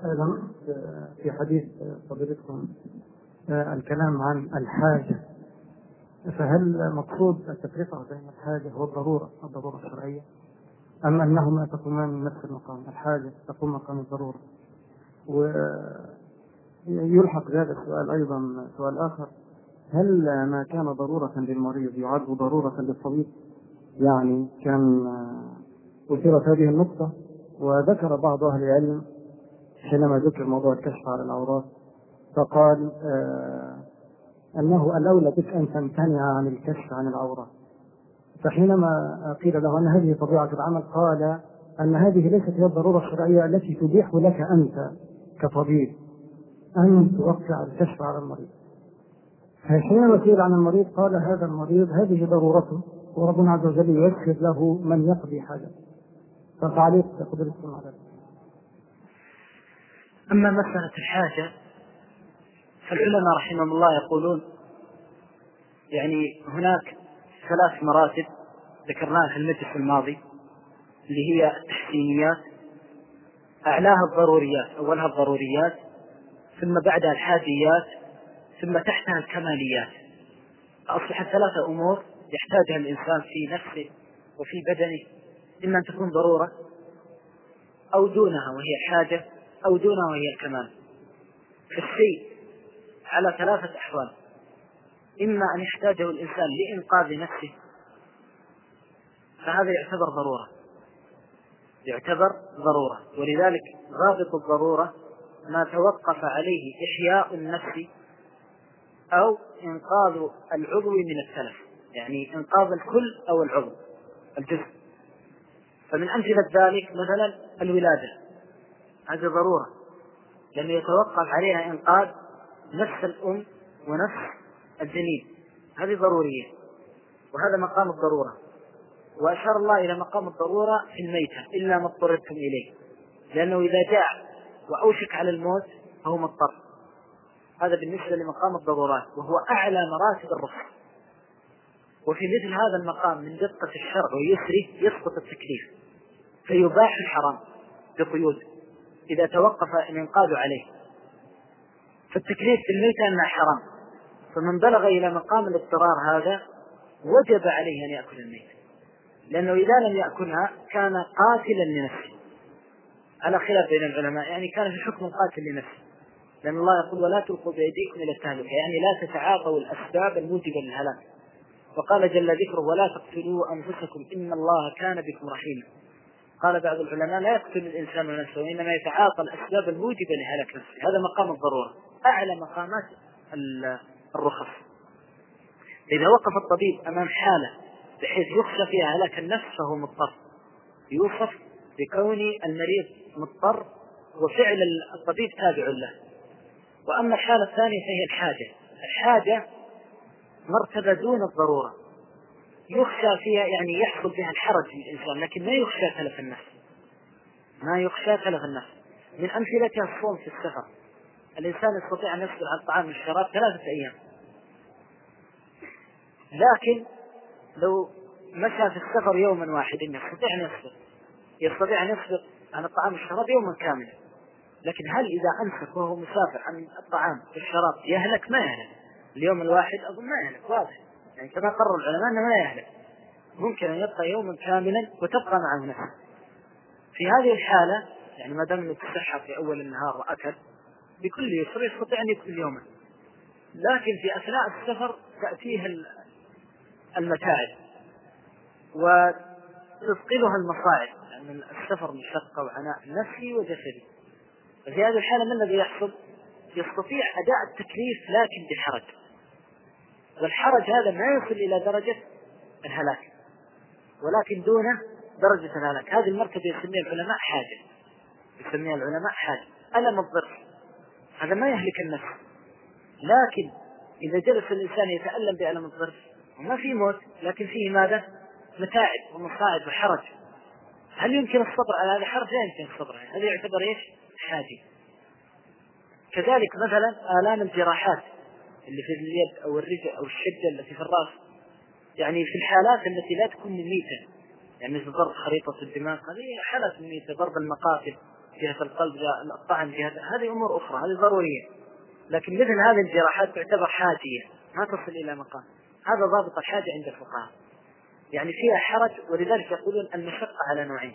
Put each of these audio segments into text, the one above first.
أيضا في حديث فضيلتكم الكلام عن الحاجة، فهل مقصود التفرقة بين الحاجة والضرورة الشرعية، أم أنهما تقومان من نفس المقام؟ الحاجة تقوم مقام الضرورة. ويلحق هذا السؤال أيضا سؤال آخر: هل ما كان ضرورة للمريض يعد ضرورة للطبيب؟ يعني كان أثيرت هذه النقطة، وذكر بعض أهل العلم حينما ذكر موضوع الكشف على العورات فقال أنه الأولى بك أن تمتنع عن الكشف عن العورات. فحينما قيل له أن هذه طبيعة العمل قال أن هذه ليست هي الضرورة الشرعية التي تبيح لك أنت كطبيب أن توقع الكشف على المريض. حينما قيل عن المريض قال هذا المريض هذه ضرورته، وربنا عز وجل ييسر له من يقضي حاجته. فتعليق قدرتكم على ذلك. أما مسألة الحاجة فالعلماء رحمهم الله يقولون يعني هناك 3 مراتب ذكرناها في المجلس الماضي، اللي هي التحسينيات، أعلاها الضروريات، أولها الضروريات، ثم بعدها الحاجيات، ثم تحتها الكماليات. أصبحت 3 أمور يحتاجها الإنسان في نفسه وفي بدنه، إما أن تكون ضرورة أو دونها وهي الحاجة أو دونها وهي الكمال. فالشيء على 3 أحوال: إما أن يحتاجه الإنسان لإنقاذ نفسه، فهذا يعتبر ضرورة، ولذلك ضابط الضرورة ما توقف عليه إحياء النفس أو إنقاذ العضو من التلف، يعني إنقاذ الكل أو الجزء. فمن أمثلة ذلك مثلا الولادة، هذه ضرورة لأنه يتوقف عليها إنقاذ نفس الأم ونفس الجنين، هذه ضرورية، وهذا مقام الضرورة. وأشار الله إلى مقام الضرورة في الميتة: إلا ما اضطررتم إليه، لأنه إذا جاء وأوشك على الموت فهو مضطر. هذا بالنسبة لمقام الضرورات، وهو أعلى مراتب الرخصة. وفي مثل هذا المقام من دقة الشرع ويسره يسقط التكليف، فيباح الحرام بقيود إذا توقف الإنقاذ عليه. فالتكليف في الميتة أنها حرام، فمن بلغ إلى مقام الاضطرار هذا وجب عليه أن يأكل الميتة، لأنه إذا لم يأكلها كان قاتلا لنفسه، على خلاف بين العلماء، يعني كان في حكم قاتل لنفسه، لأن الله يقول: ولا تلقوا بأيديكم إلى التهلكة، يعني لا تتعاطوا الأسباب الموجبة للهلاك. وقال جل ذكره: ولا تقتلوا أنفسكم إن الله كان بكم رحيما. قال بعض العلماء: لا يقتل الإنسان نفسه، وإنما يتعاطى الأسباب الموجبة لهلاك نفسه. هذا مقام الضرورة، أعلى مقامات الرخص. إذا وقف الطبيب أمام حالة بحيث يخشى فيها هلاك النفس فهو مضطر، يوصف بكون المريض مضطر وفعل الطبيب تابع له. وأما الحالة الثانية فهي الحاجة مرتبة دون الضرورة، يخشى فيها يعني يحصل بها الحرج للإنسان، لكن ما يخشى تلف النفس. من أمثلتها الصوم في السفر، الإنسان يستطيع أن يصبر عن الطعام والشراب 3 أيام، لكن لو مشى في السفر يوما واحدا يستطيع أن يصبر عن الطعام والشراب يوما كاملا. لكن هل إذا أمسك وهو مسافر عن الطعام والشراب يهلك؟ ما يهلك. اليوم الواحد أظن ما يهلك، واضح، يعني كما قرر العلماء أنه ما يهلك، ممكن أن يبقى يوما كاملا وتبقى معه نفسه. في هذه الحالة يعني ما دام يتصحى في أول النهار وأكل بكل يسر يستطيع أن يكل يوما، لكن في أثناء السفر تأتيه المتاعب وتثقلها المصاعب، لأن السفر مشقة وعناء نفسي وجسدي. ففي هذه الحالة ما الذي يحصل؟ يستطيع أداء التكليف لكن بحرج، والحرج هذا ما يصل إلى درجة الهلاك، ولكن دونه درجة الهلاك. هذه المرتبة يسميها العلماء حاجة. ألم الضر هذا ما يهلك النفس، لكن إذا جلس الإنسان يتألم بألم الضر وما في موت، لكن فيه ماذا؟ متاعب ومصاعب وحرج. هل يمكن الصبر على هذا الحرج؟ لا يمكن الصبر، هذا يعتبر إيش؟ حاجة. كذلك مثلا آلام الجراحات اللي في اليد أو الرجل أو الشدة التي في الرأس، يعني في الحالات التي لا تكون مميتة، يعني مثل ضرب خريطة الدماغ، هذه حالات مميتة، ضرب المقاتل جهة القلب، الطعن جهة، هذه أمور أخرى، هذه ضرورية. لكن مثل هذه الجراحات تعتبر حاجية ما تصل إلى مقام. هذا ضابط الحاجة عند الفقهاء، يعني فيها حرج. ولذلك يقولون المشقة على نوعين: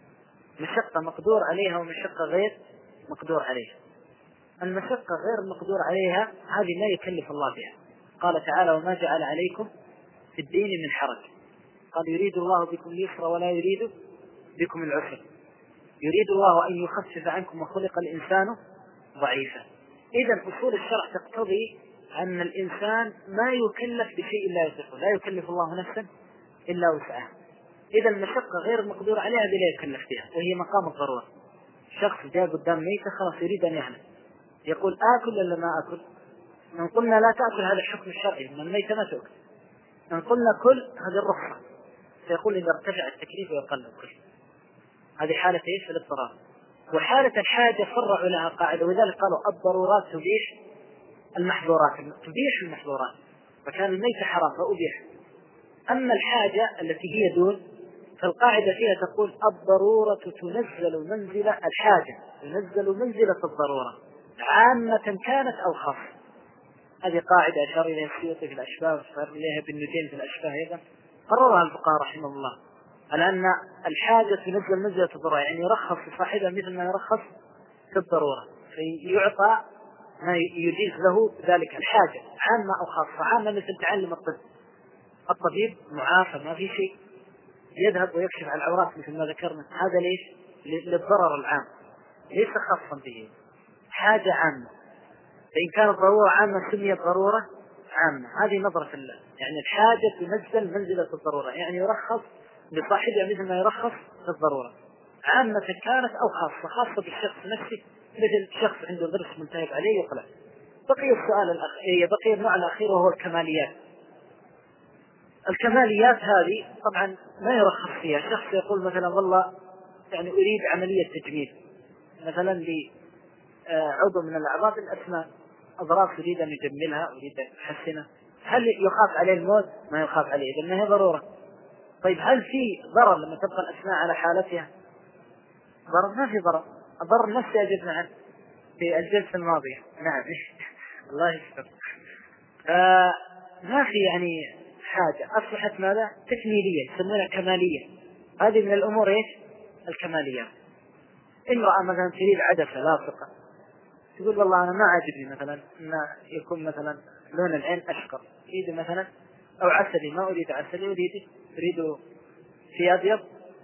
مشقة مقدور عليها ومشقة غير مقدور عليها. المشقة غير المقدور عليها هذه لا يكلف الله بها. قال تعالى: وما جعل عليكم في الدين من حرج. قال: يريد الله بكم اليسر ولا يريد بكم العسر، يريد الله أن يخفف عنكم وخلق الإنسان ضعيفا. إذن أصول الشرع تقتضي أن الإنسان ما يكلف بشيء لا يطيقه، لا يكلف الله نفسا إلا وسعها. إذا المشقة غير المقدور عليها لا يكلف بها، وهي مقام الضرورة. شخص جاء قدام ميتة خلاص يريد أن يهلك، يقول: آكل ولا ما آكل؟ إن قلنا لا تأكل هذا الحكم الشرعي، من الميتة ما تأكل. إن قلنا كل هذه الرخصة، فيقول: إذا ارتفع التكليف ويقل الكل. هذه حالة إيش؟ الاضطرار. وحالة الحاجة فرعوا لها قاعدة، وذلك قالوا: الضرورات تبيح المحظورات، تبيح المحظورات، فكان الميتة حرام فأبيح. أما الحاجة التي هي دون، فالقاعدة فيها تقول: الضرورة تنزل منزلة الحاجة، تنزل منزلة الضرورة عامة كانت أو خاصة. هذه قاعدة أشار إليها السيوطي في الأشباه، وأشار إليها ابن نجيم في الأشباه أيضا، قررها الفقهاء رحمه الله، على أن الحاجة تنزل منزلة الضرورة، يعني يرخص لصاحبها مثل ما يرخص في الضرورة، فيعطى ما يجيز له ذلك الحاجة عامة أو خاصة. عامة مثل تعلم الطب، الطبيب معافى ما في شيء، يذهب ويكشف عن العورات مثل ما ذكرنا، هذا ليش؟ للضرر العام، ليس خاصا به، حاجة عامة. فإن كانت ضرورة عامة سميت ضرورة عامة. هذه نظرة الله، يعني الحاجة تنزل منزلة الضرورة، يعني يرخص لصاحبها مثل ما يرخص في الضرورة، عامة كانت أو خاصة. خاصة بالشخص نفسه، مثل شخص عنده ضرس ملتهب عليه يقلع. بقي السؤال الأخير، بقي النوع الأخير وهو الكماليات. الكماليات هذه طبعا ما يرخص فيها. شخص يقول مثلا: والله يعني أريد عملية تجميل مثلا لعضو من الأعضاء بالأسنان، أضراس أريد أن يجملها، أريد أن يحسنها، هل يخاف عليه الموت؟ ما يخاف عليه لأنها ضرورة. طيب هل في ضرر لما تبقى الأسنان على حالتها؟ ضرر؟ ما في ضرر. الضرر نفسه أجبنا عنه في الجلسة الماضية. نعم الله يستر. ما في يعني حاجة أصبحت ماذا؟ تكميلية، يسمونها كمالية. هذه من الأمور إيش؟ الكمالية. امرأة مثلا تريد عدسة لاصقة، تقول: والله أنا ما عاجبني مثلا أن يكون مثلا لون العين أشقر، أريد مثلا، أو عسلي، ما أريد عسلي، أريد في أبيض.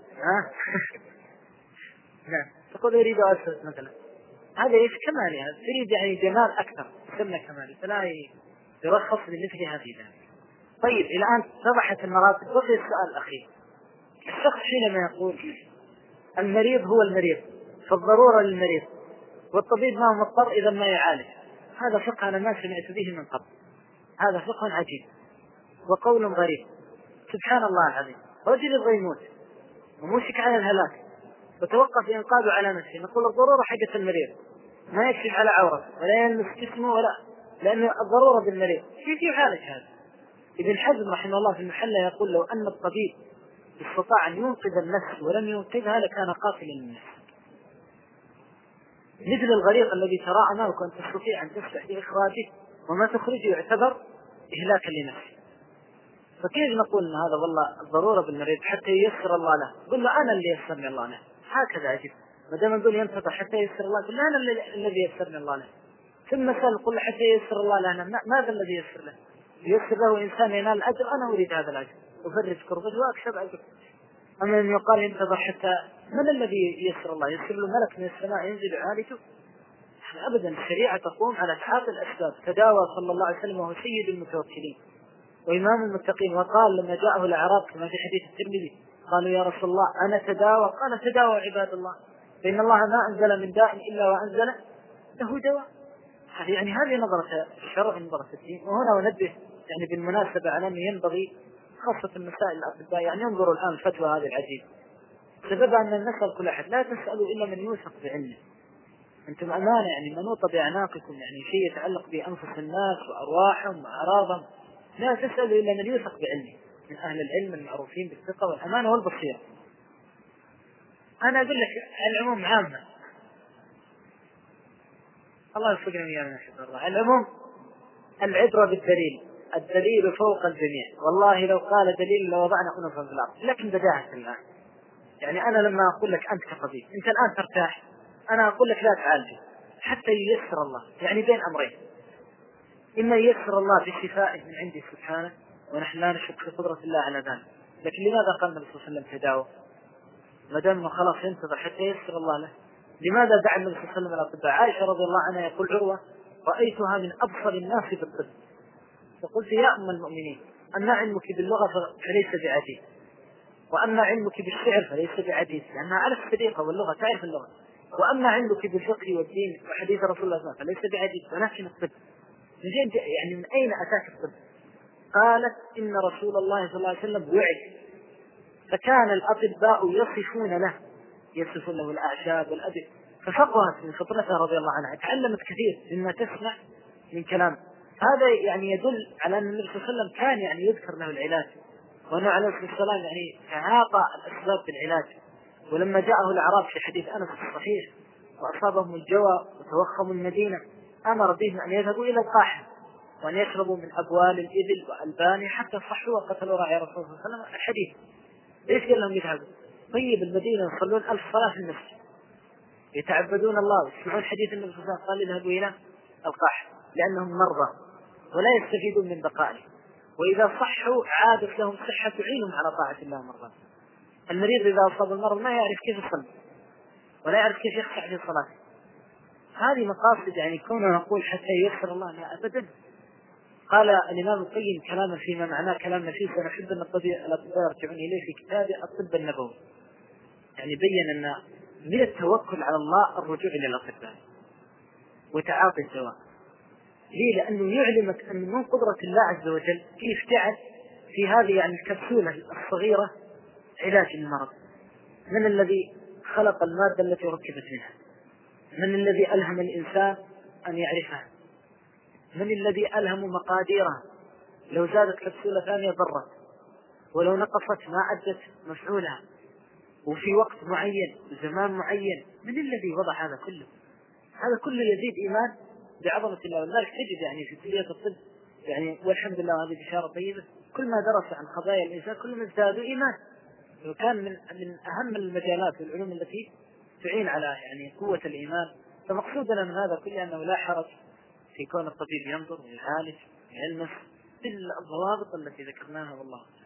نعم، تقول: أريد أسود مثلا. هذا إيش؟ كمالي. هذا تريد يعني جمال أكثر، يسمى كمالي، فلا يرخص لمثل هذه ذلك. طيب الآن اتضحت المراتب، بقي السؤال الأخير. الشخص حينما يقول المريض هو المريض فالضرورة للمريض، والطبيب ما هو مضطر إذا ما يعالج، هذا فقه أنا ما سمعت به من قبل. هذا فقه عجيب وقول غريب. سبحان الله العظيم، رجل يبغى يموت وموشك على الهلاك وتوقف إنقاذه على نفسه، نقول الضرورة حقة المريض، ما يكشف على عورته ولا يلمس جسمه ولا، لأن الضرورة بالمريض في يعالج هذا. ابن حزم رحمه الله في المحلة يقول: لو أن الطبيب استطاع أن ينقذ النفس ولم ينقذها لكان قاتلا للنفس. مثل الغريق الذي ترى أمامك وأن تستطيع أن تسبح بإخراجه وما تخرجه يعتبر إهلاكا لنفسه. فكيف نقول أن هذا والله الضرورة بالمريض حتى ييسر الله له؟ قل له: أنا اللي يسرني الله له. هكذا عجيب، ما دام نقول ينتظر حتى ييسر الله، قل له: أنا الذي يسرني الله له. ثم سأل: قل له حتى ييسر الله له، ماذا الذي ييسر له؟ ييسر له إنسان ينال الأجر، أنا أريد هذا الأجر، أفرج كربته وأكسب أجر. أما أن يقال ينتظر حتى، من الذي ييسر الله؟ ييسر له ملك من السماء ينزل يعالجه؟ أبدا. الشريعة تقوم على تعاطي الأسباب. تداوى صلى الله عليه وسلم وهو سيد المتوكلين وإمام المتقين، وقال لما جاءه الأعراب كما في حديث الترمذي: قالوا: يا رسول الله أنا تداوى؟ قال: تداوى عباد الله، فإن الله ما أنزل من داء إلا وأنزل له دواء. يعني هذه نظرة الشرع، نظرة الدين. وهنا أنبه يعني بالمناسبة على أنه ينبغي خاصة المسائل الأطباء يعني ينظروا الآن الفتوى هذه العجيبة، سبب أن نسأل كل أحد: لا تسألوا إلا من يوثق بعلمه. أنتم أمانة يعني منوطة بأعناقكم، يعني شيء يتعلق بأنفس الناس وأرواحهم وأعراضهم، لا تسألوا إلا من يوثق بعلمه من أهل العلم المعروفين بالثقة والأمانة والبصيرة. أنا أقول لك العموم عامة، الله يوفقنا ويانا إن شاء الله. العموم العبرة بالدليل، الدليل فوق الجميع. والله لو قال دليل لوضعنا أنفا في الأرض، لكن بداهة الآن. يعني أنا لما أقول لك أنت كطبيب أنت الآن ترتاح، أنا أقول لك لا تعالج حتى ييسر الله، يعني بين أمرين، إما ييسر الله بشفائه من عنده سبحانه ونحن لا نشك في قدرة الله على ذلك، لكن لماذا قال النبي صلى الله عليه وسلم تداوى ما دام خلاص ينتظر حتى ييسر الله له؟ لماذا دعا النبي صلى الله عليه وسلم الأطباء؟ عائشة رضي الله عنها يقول عروة رأيتها من أبصر الناس بالطب، فقلت يا أم المؤمنين أما علمك باللغة فليس بعديد، وأما علمك بالشعر فليس بعديد، لأنها على الصديقة واللغة تعرف اللغة، وأما علمك بالفقه والدين وحديث رسول الله صلى الله عليه وسلم فليس بعديد، ولكن الطب يعني من أين أتاك الطب؟ قالت إن رسول الله صلى الله عليه وسلم وعد، فكان الأطباء يصفون له الأعشاب والأدب، ففقهت من فطرتها رضي الله عنها، تعلمت كثير مما تسمع من كلام. هذا يعني يدل على أن النبي صلى الله عليه وسلم كان يعني يذكر له العلاج، وأنه عليه الصلاة والسلام يعني تعاطى الأسباب بالعلاج. ولما جاءه الأعراب في حديث أنس الصحيح وأصابهم الجوى وتوخموا المدينة أمر بهم أن يذهبوا إلى القاحة وأن يشربوا من أبوال الإبل وألبانها حتى صحوا وقتلوا راعي رسول الله صلى الله عليه وسلم. الحديث ليش قال لهم يذهبوا؟ طيب المدينة يصلون 1000 صلاة في المسجد، يتعبدون الله ويسمعون حديث النبي صلى الله عليه وسلم قال يذهبوا إلى القاحة لأنهم مرضى ولا يستفيدون من بقائه، وإذا صحوا عادت لهم صحة تعينهم على طاعة الله مرضى. المريض إذا أصاب المرض ما يعرف كيف يصلي ولا يعرف كيف يخشع في صلاته. هذه مقاصد يعني كونه نقول حتى ييسر الله، لا أبدا. قال الإمام القيم كلاما فيما معناه كلام نفيس، ونحب أن الأطباء يرجعون إليه في كتابه الطب النبوي، يعني بين أن من التوكل على الله الرجوع إلى الأطباء وتعاطي الدواء. ليه؟ لأنه يعلمك أن من قدرة الله عز وجل كيف جعل في هذه يعني الكبسولة الصغيرة علاج المرض. من الذي خلق المادة التي ركبت منها؟ من الذي ألهم الإنسان أن يعرفها؟ من الذي ألهم مقاديرها؟ لو زادت كبسولة ثانية ضرت، ولو نقصت ما أدت مفعولها، وفي وقت معين وزمان معين. من الذي وضع هذا كله؟ هذا كله يزيد إيمان بعظمة الله. ولذلك تجد يعني في كلية الطب يعني والحمد لله هذه بشارة طيبة، كل ما درس عن قضايا الإنسان كل ما ازدادوا إيمان، وكان من أهم المجالات والعلوم التي تعين على يعني قوة الإيمان. فمقصودنا من هذا كله أنه لا حرج في كون الطبيب ينظر ويعالج ويلمس بالضوابط التي ذكرناها والله.